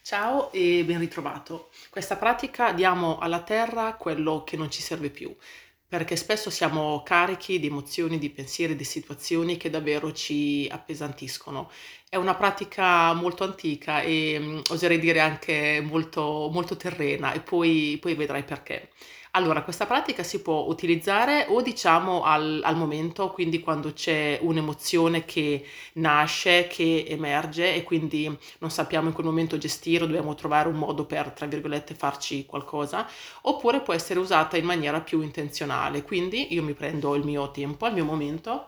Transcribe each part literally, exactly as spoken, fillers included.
Ciao e ben ritrovato. Questa pratica diamo alla terra quello che non ci serve più, perché spesso siamo carichi di emozioni, di pensieri, di situazioni che davvero ci appesantiscono. È una pratica molto antica e mm, oserei dire anche molto, molto terrena e poi, poi vedrai perché. Allora, questa pratica si può utilizzare o diciamo al, al momento, quindi quando c'è un'emozione che nasce, che emerge e quindi non sappiamo in quel momento gestire, dobbiamo trovare un modo per, tra virgolette, farci qualcosa, oppure può essere usata in maniera più intenzionale. Quindi io mi prendo il mio tempo, il mio momento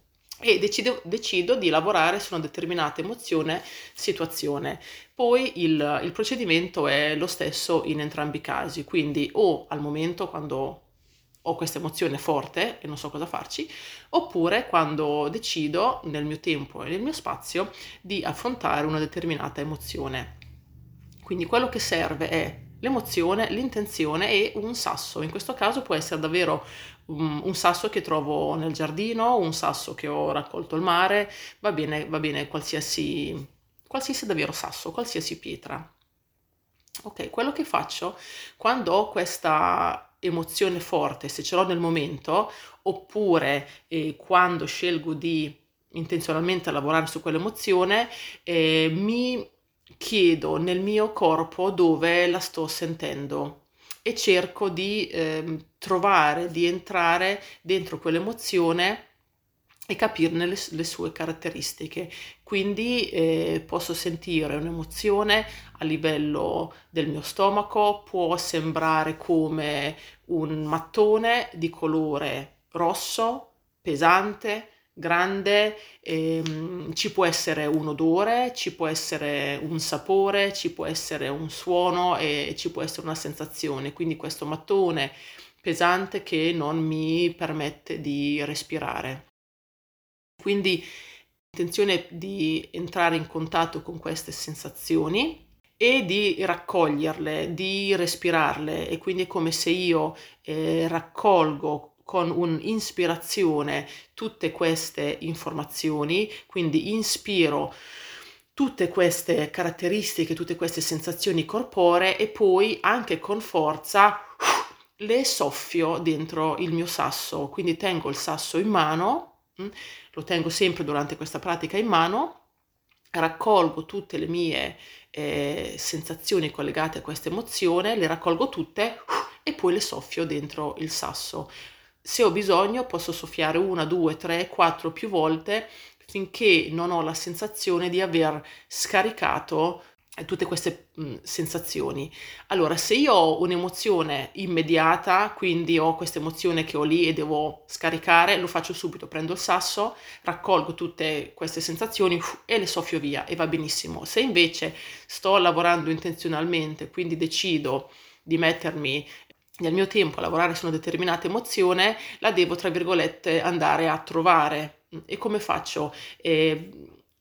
e decido, decido di lavorare su una determinata emozione, situazione. Poi il, il procedimento è lo stesso in entrambi i casi, quindi o al momento quando ho questa emozione forte e non so cosa farci, oppure quando decido nel mio tempo e nel mio spazio di affrontare una determinata emozione. Quindi quello che serve è l'emozione, l'intenzione e un sasso. In questo caso può essere davvero um, un sasso che trovo nel giardino, un sasso che ho raccolto al mare, va bene, va bene qualsiasi, qualsiasi davvero sasso, qualsiasi pietra. Ok, quello che faccio quando ho questa emozione forte, se ce l'ho nel momento, oppure eh, quando scelgo di intenzionalmente lavorare su quell'emozione, eh, mi chiedo nel mio corpo dove la sto sentendo e cerco di ehm, trovare, di entrare dentro quell'emozione e capirne le, le sue caratteristiche. Quindi eh, posso sentire un'emozione a livello del mio stomaco, può sembrare come un mattone di colore rosso, pesante, grande, ehm, ci può essere un odore, ci può essere un sapore, ci può essere un suono e ci può essere una sensazione. Quindi questo mattone pesante che non mi permette di respirare. Quindi l'intenzione è di entrare in contatto con queste sensazioni e di raccoglierle, di respirarle e quindi è come se io eh, raccolgo con un'ispirazione tutte queste informazioni, quindi inspiro tutte queste caratteristiche, tutte queste sensazioni corporee e poi anche con forza le soffio dentro il mio sasso, quindi tengo il sasso in mano, mm, lo tengo sempre durante questa pratica in mano, raccolgo tutte le mie eh, sensazioni collegate a questa emozione, le raccolgo tutte e poi le soffio dentro il sasso. Se ho bisogno posso soffiare una, due, tre, quattro più volte finché non ho la sensazione di aver scaricato eh, tutte queste mh, sensazioni. Allora, se io ho un'emozione immediata, quindi ho questa emozione che ho lì e devo scaricare, lo faccio subito, prendo il sasso, raccolgo tutte queste sensazioni uff, e le soffio via e va benissimo. Se invece sto lavorando intenzionalmente, quindi decido di mettermi nel mio tempo a lavorare su una determinata emozione, la devo, tra virgolette, andare a trovare. E come faccio? Eh,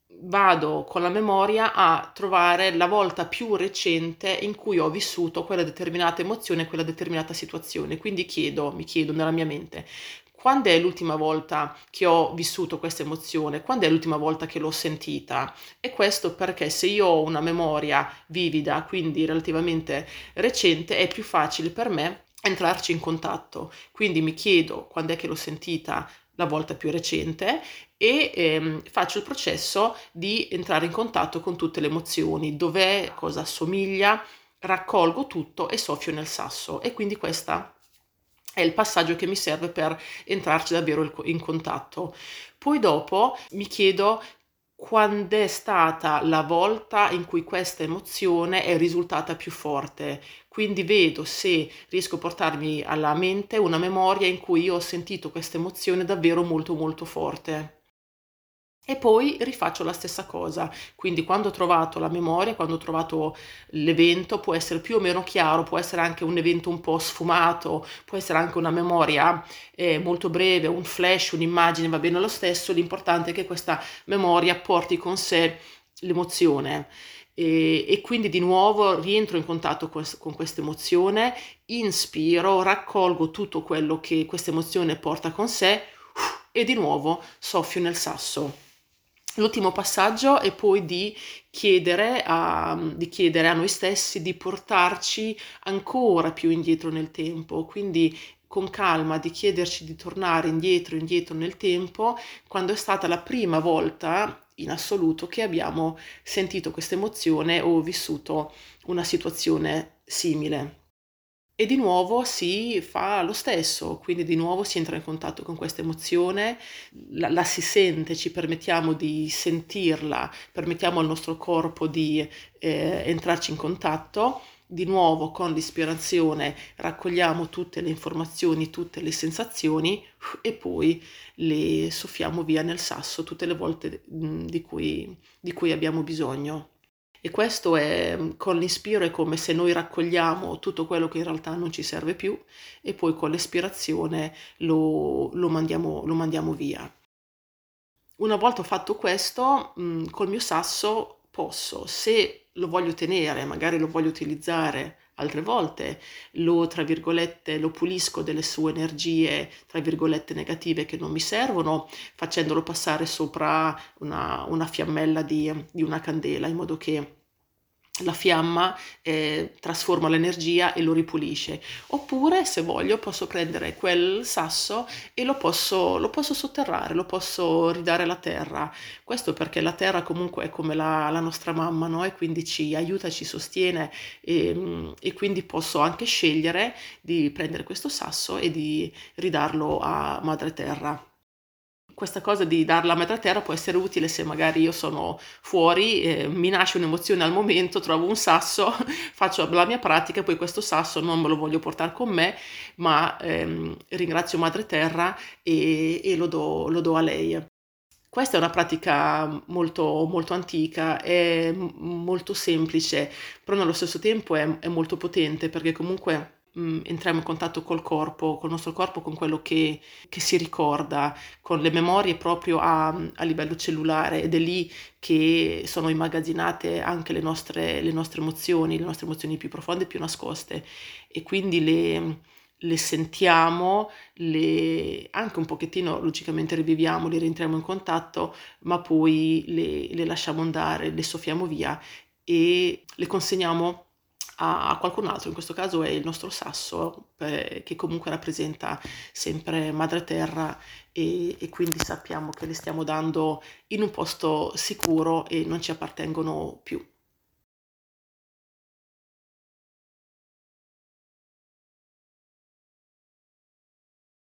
vado con la memoria a trovare la volta più recente in cui ho vissuto quella determinata emozione, quella determinata situazione. Quindi chiedo, mi chiedo nella mia mente, quando è l'ultima volta che ho vissuto questa emozione? Quando è l'ultima volta che l'ho sentita? E questo perché se io ho una memoria vivida, quindi relativamente recente, è più facile per me entrarci in contatto. Quindi mi chiedo quando è che l'ho sentita la volta più recente e ehm, faccio il processo di entrare in contatto con tutte le emozioni, dov'è, cosa assomiglia, raccolgo tutto e soffio nel sasso e quindi questa è il passaggio che mi serve per entrarci davvero in contatto. Poi dopo mi chiedo quando è stata la volta in cui questa emozione è risultata più forte. Quindi vedo se riesco a portarmi alla mente una memoria in cui io ho sentito questa emozione davvero molto molto forte. E poi rifaccio la stessa cosa, quindi quando ho trovato la memoria, quando ho trovato l'evento, può essere più o meno chiaro, può essere anche un evento un po' sfumato, può essere anche una memoria eh, molto breve, un flash, un'immagine, va bene lo stesso, l'importante è che questa memoria porti con sé l'emozione. E, e quindi di nuovo rientro in contatto con, con questa emozione, inspiro, raccolgo tutto quello che questa emozione porta con sé e di nuovo soffio nel sasso. L'ultimo passaggio è poi di chiedere a di chiedere a noi stessi di portarci ancora più indietro nel tempo, quindi con calma di chiederci di tornare indietro, indietro nel tempo, quando è stata la prima volta in assoluto che abbiamo sentito questa emozione o vissuto una situazione simile. E di nuovo si fa lo stesso, quindi di nuovo si entra in contatto con questa emozione, la la si sente, ci permettiamo di sentirla, permettiamo al nostro corpo di, ehm, entrarci in contatto. Di nuovo con l'ispirazione raccogliamo tutte le informazioni, tutte le sensazioni e poi le soffiamo via nel sasso tutte le volte, mhmm, di cui di cui abbiamo bisogno. E questo è mhmm, con l'inspiro è come se noi raccogliamo tutto quello che in realtà non ci serve più e poi con l'espirazione lo lo mandiamo lo mandiamo via. Una volta ho fatto questo, mhmm, col mio sasso posso, se lo voglio tenere, magari lo voglio utilizzare altre volte, lo tra virgolette, "lo pulisco delle sue energie", tra virgolette, "negative" che non mi servono, facendolo passare sopra una una fiammella di di una candela, in modo che la fiamma, ehm, trasforma l'energia e lo ripulisce. Oppure, se voglio, posso prendere quel sasso e lo posso lo posso sotterrare, lo posso ridare alla terra. Questo perché la terra comunque è come la la nostra mamma, no, e quindi ci aiuta, ci sostiene, ehm, e quindi posso anche scegliere di prendere questo sasso e di ridarlo a madre terra. Questa cosa di darla a metà terra può essere utile se magari io sono fuori, ehm, mi nasce un'emozione al momento, trovo un sasso, faccio la mia pratica e poi questo sasso non me lo voglio portar con me, ma, ehm, ringrazio madre terra e e lo do lo do a lei. Questa è una pratica molto molto antica, è m molto semplice, però nello stesso tempo è è molto potente perché comunque, mhmm, entriamo in contatto col corpo, col nostro corpo, con quello che che si ricorda, con le memorie proprio a mhmm, a livello cellulare ed è lì che sono immagazzinate anche le nostre le nostre emozioni, le nostre emozioni più profonde e più nascoste e quindi le le sentiamo, le anche un pochettino logicamente riviviamo, le rientriamo in contatto, ma poi le le lasciamo andare, le soffiamo via e le consegniamo a a qualcun altro, in questo caso è il nostro sasso, ehm, che comunque rappresenta sempre madre terra e e quindi sappiamo che le stiamo dando in un posto sicuro e non ci appartengono più.